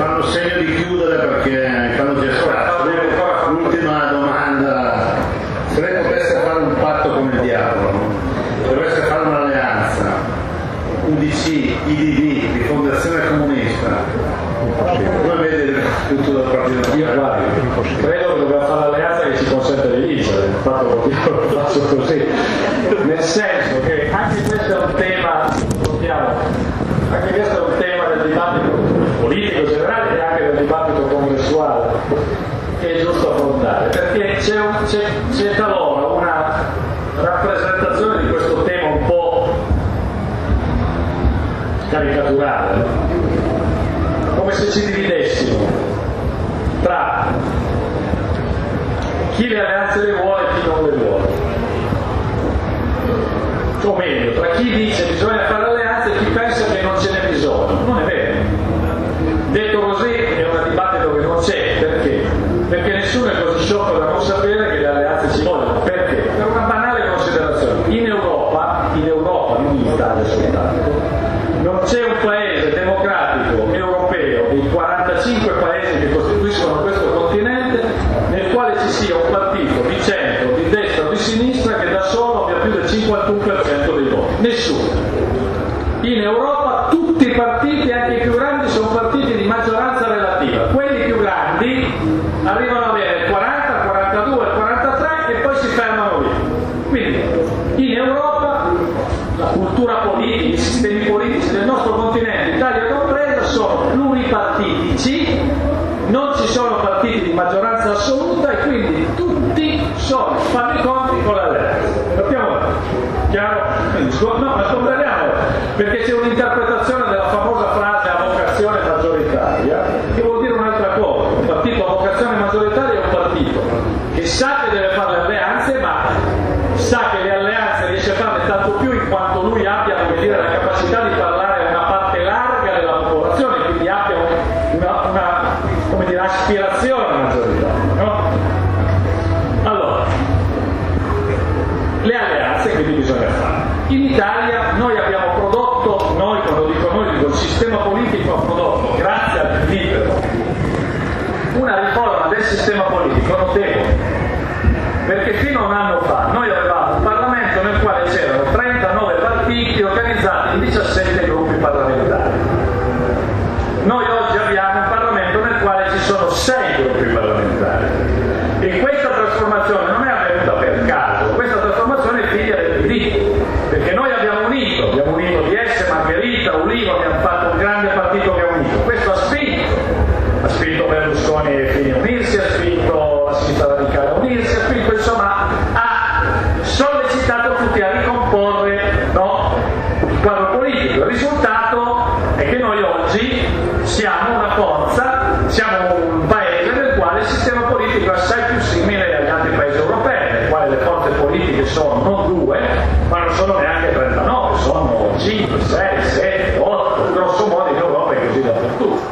fanno segno di chiudere perché fanno gestare. L'ultima domanda: se lei potesse fare un patto con il diavolo, dovesse fare un'alleanza UDC, IDD, di Fondazione Comunista, come vede tutto dal partito? Io credo che dobbiamo fare l'alleanza che ci consente di vincere, infatti lo faccio così, nel senso che anche questo è un tema, anche questo è un tema del dibattito politico generale e anche del dibattito congressuale che è giusto affrontare, perché c'è talora una rappresentazione di questo tema un po' caricaturale, come se ci dividessimo tra chi le alleanze le vuole e chi non le vuole, o meglio, tra chi dice bisogna fare alleanze e chi pensa che non ce n'è bisogno. Non è vero. Detto così è un dibattito che non c'è. Perché? Perché nessuno è così sciocco da non sapere che le alleanze ci vogliono. Perché? Per una banale considerazione. In Europa, non in Italia soltanto, non c'è un paese democratico europeo dei 45 paesi che costituiscono questo continente nel quale ci sia un partito di centro, di destra o di sinistra che da solo abbia più del 51% dei voti. Nessuno. In Europa tutti i partiti, anche i più grandi, sono partiti di maggioranza relativa. Quelli più grandi arrivano ad avere il 40, il 42, il 43 e poi si fermano lì. Quindi in Europa la cultura politica, i sistemi politici del nostro continente, Italia compresa, sono pluripartitici, non ci sono partiti di maggioranza assoluta e quindi tutti fanno i conti con l'alleanza. Capiamo? Chiaro? No, ma comprendiamo, perché c'è un'interpretazione della famosa frase a vocazione maggioritaria che vuol dire un'altra cosa. Un partito a vocazione maggioritaria è un partito che sa che deve fare le alleanze, ma sa che le alleanze riesce a farle tanto più in quanto lui abbia, come dire, la capacità di parlare a una parte larga della popolazione, quindi abbia una come dire, aspirazione maggioritaria, no? Allora, le alleanze quindi bisogna fare. In Italia noi abbiamo prodotto, quando dico noi, dico il sistema politico ha prodotto, grazie al PD, una riforma del sistema politico notevole, perché fino a un anno fa noi avevamo un Parlamento nel quale c'erano 39 partiti organizzati in 17 gruppi parlamentari. Noi oggi abbiamo un Parlamento nel quale ci sono 6 gruppi parlamentari e questa trasformazione non è avvenuta per caso, questa trasformazione è figlia del PD, perché noi abbiamo unito DS, Margherita, Ulivo, abbiamo fatto un grande partito che ha unito. Questo ha spinto Berlusconi e Fini a unirsi, ha spinto la sinistra radicale a unirsi, ha spinto, insomma, ha sollecitato tutti a ricomporre, no, il quadro politico. Il risultato è che noi oggi siamo una forza, siamo un paese nel quale il sistema politico è assai più simile agli altri paesi europei, nel quale le forze politiche sono non 2, ma non sono neanche 39, sono 5, 6, 7, 8, grosso modo in Europa è così dappertutto.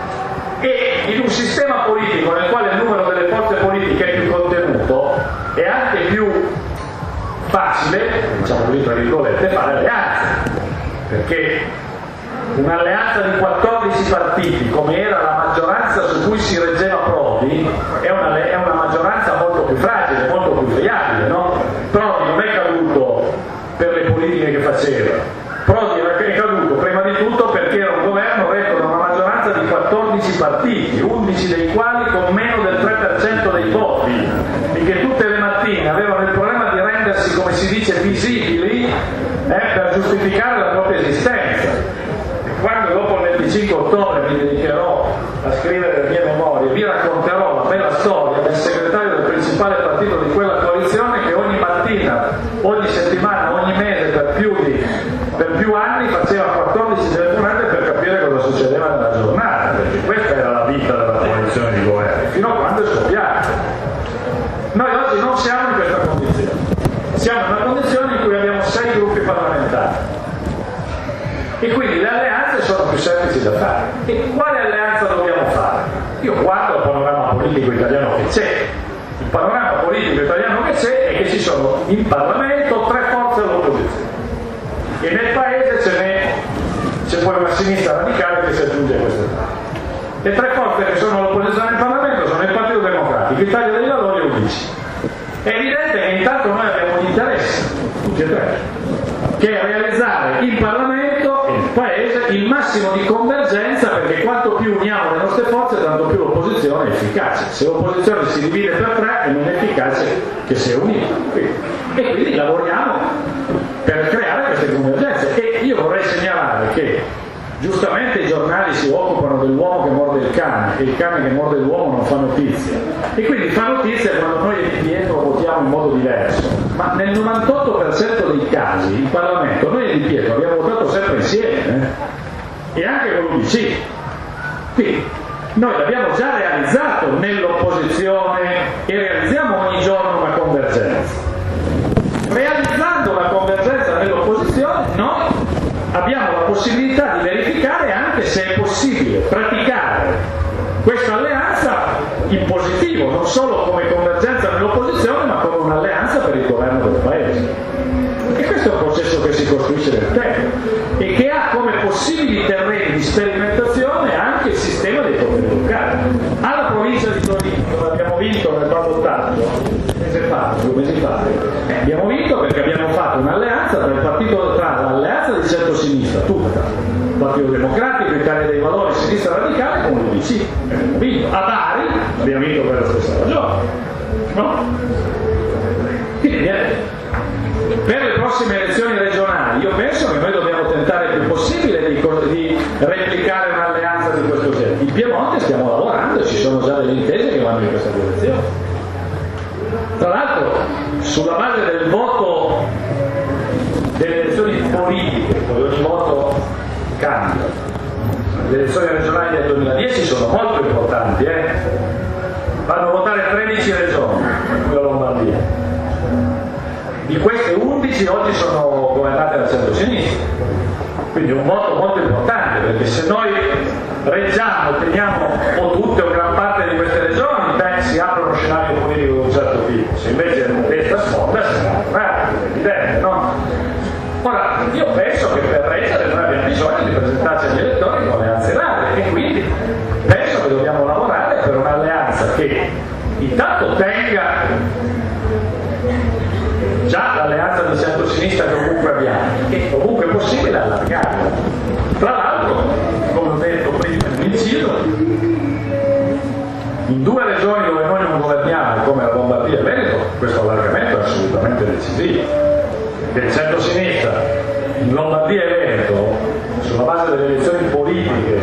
E in un sistema politico nel quale il numero delle forze politiche è più contenuto è anche più facile, diciamo così tra virgolette, fare alleanze, perché un'alleanza di 14 partiti come era la maggioranza su cui si reggeva Prodi è una maggioranza molto più fragile, molto più friabile, no? Prodi non è caduto per le politiche che faceva, Prodi è caduto prima di tutto perché era un governo retto da una maggioranza di 14 partiti, 11 dei quali con meno del 3% dei voti e che tutte le mattine avevano il problema di rendersi, come si dice, visibili per giustificare la propria esistenza. Quando dopo il 25 ottobre mi dedicherò a scrivere le mie memorie, vi racconterò la bella storia del segretario del principale partito di quella coalizione che ogni mattina, ogni settimana, ogni mese per più anni faceva 14 telefonate per capire cosa succedeva nella giornata, perché questa era la vita della coalizione di governo, fino a quando è scoppiata. Noi oggi non siamo in questa condizione, siamo in una condizione in cui abbiamo 6 gruppi parlamentari. E quindi le alleanze sono più semplici da fare. E quale alleanza dobbiamo fare? Io guardo il panorama politico italiano che c'è. Il panorama politico italiano che c'è è che ci sono in Parlamento 3 forze all'opposizione. E nel Paese c'è poi una sinistra radicale che si aggiunge a queste 3. Le tre forze che sono all'opposizione in Parlamento sono il Partito Democratico, Italia dei Valori e UDC. È evidente che intanto noi abbiamo un interesse, tutti e tre, che è realizzare in Parlamento e nel Paese il massimo di convergenza, perché quanto più uniamo le nostre forze tanto più l'opposizione è efficace. Se l'opposizione si divide per tre è meno efficace che se è unita. E quindi lavoriamo per creare queste convergenze. E io vorrei segnalare che giustamente i giornali si occupano dell'uomo che morde il cane, e il cane che morde l'uomo non fa notizia, e quindi fa notizia quando noi dietro votiamo in modo diverso, ma nel 98% dei casi in Parlamento noi di Pietro abbiamo votato sempre insieme, e anche con l'UDC. Quindi noi l'abbiamo già realizzato nell'opposizione e realizziamo ogni giorno una convergenza. Realizzando una convergenza nell'opposizione noi abbiamo la possibilità di verificare anche se è possibile praticare questa alleanza in positivo, non solo come convergenza nell'opposizione, ma come un'alleanza per il governo del Paese. E questo è un processo che si costruisce nel tempo e che ha come possibili terreni di sperimentazione anche il sistema dei poteri locali. Alla provincia di Torino, dove abbiamo vinto nel ballottaggio, due mesi fa, abbiamo vinto perché abbiamo fatto un'alleanza tra l'alleanza di centro-sinistra tutta, Partito Democratico, Italia dei Valori, Sinistra Radicale, con l'UDC. Abbiamo vinto. A Bari abbiamo vinto per la stessa ragione. No? Quindi, per le prossime elezioni regionali io penso che noi dobbiamo tentare il più possibile di replicare un'alleanza di questo genere. In Piemonte stiamo lavorando e ci sono già delle intese che vanno in questa direzione. Tra l'altro, sulla base del voto delle elezioni politiche, poi ogni voto cambia, le elezioni regionali del 2010 sono molto importanti, vanno a votare 13 regioni, la Lombardia. Di queste 11 oggi sono governate dal centro-sinistra, quindi è un voto molto importante, perché se noi reggiamo, otteniamo o tutte o gran parte di queste regioni, si apre uno scenario politico di un certo tipo. Se invece destra sfonda, è evidente, no? Ora, io penso che per reggere noi abbiamo bisogno di presentarci agli elettori con alleanze larghe, e quindi penso che dobbiamo lavorare per un'alleanza che intanto tenga già l'alleanza di centro-sinistra che comunque abbiamo, e comunque è possibile allargarla. Tra l'altro, come ho detto prima, incido in due regioni dove noi non governiamo, come la Lombardia e Veneto, questo allargamento è assolutamente decisivo. Che il centro-sinistra in Lombardia e Veneto, sulla base delle elezioni politiche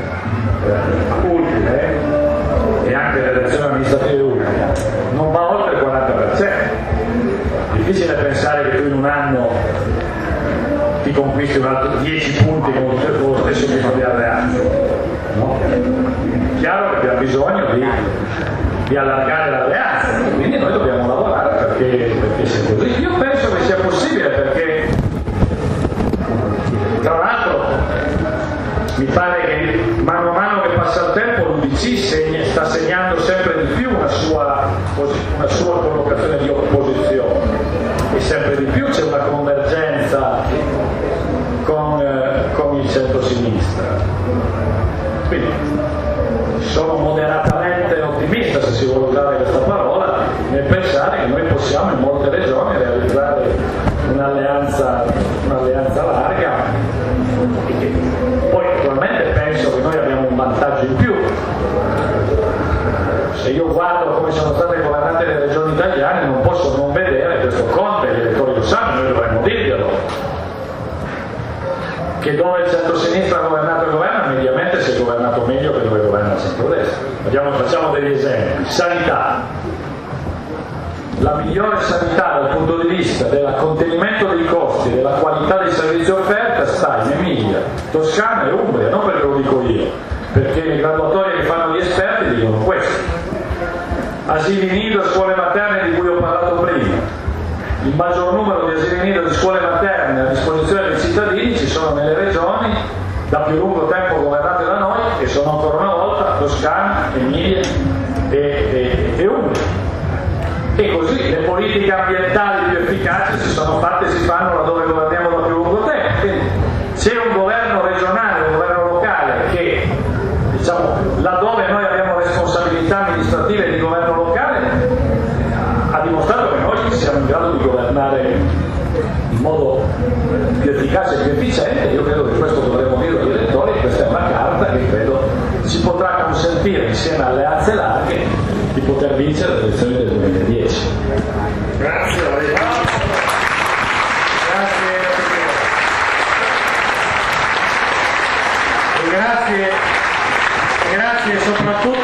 ultime e anche delle elezioni amministrative ultime, non va oltre il 40%. Difficile pensare che tu in un anno ti conquisti un altro 10 punti con lo stesso tipo di alleanza, no? Chiaro che abbiamo bisogno di allargare l'alleanza, quindi noi dobbiamo lavorare perché sia così. Io penso che sia possibile, perché tra l'altro mi pare che mano a mano che passa il tempo l'UDC sta segnando sempre di più una sua collocazione di opposizione, e sempre di più c'è una convergenza con il centro-sinistra. Quindi sono moderatamente ottimista, se si vuole usare questa parola, nel pensare che noi possiamo in molte regioni realizzare un'alleanza larga, e che poi naturalmente penso che noi abbiamo un vantaggio in più. Se io guardo come sono state governate le regioni italiane non posso non vedere questo Conte, gli elettori lo sanno, noi dovremmo dirglielo, che dove il centro-sinistra ha governato il governo mediamente si è governato meglio che dove governa il centro-destra. Facciamo degli esempi. Sanità. La migliore sanità dal punto di vista del contenimento dei costi, della qualità dei servizi offerta sta in Emilia, Toscana e Umbria, non perché lo dico io, perché le graduatorie che fanno gli esperti dicono questo. Asili nido e scuole materne di cui ho parlato prima. Il maggior numero di asili nido e di scuole materne a disposizione dei cittadini ci sono nelle regioni da più lungo tempo governate da noi, che sono ancora una volta Toscana, Emilia e Umbria. E così le politiche ambientali più efficaci si sono fatte e si fanno laddove governiamo da più lungo tempo. Quindi c'è un governo regionale, un governo locale che diciamo, laddove noi abbiamo responsabilità amministrative di governo locale, ha dimostrato che noi siamo in grado di governare in modo più efficace e più efficiente. Io credo che questo dovremmo dire agli elettori, questa è una carta che credo ci potrà consentire, insieme alle alleanze larghe, di poter vincere le elezioni del 2010. Grazie. Grazie soprattutto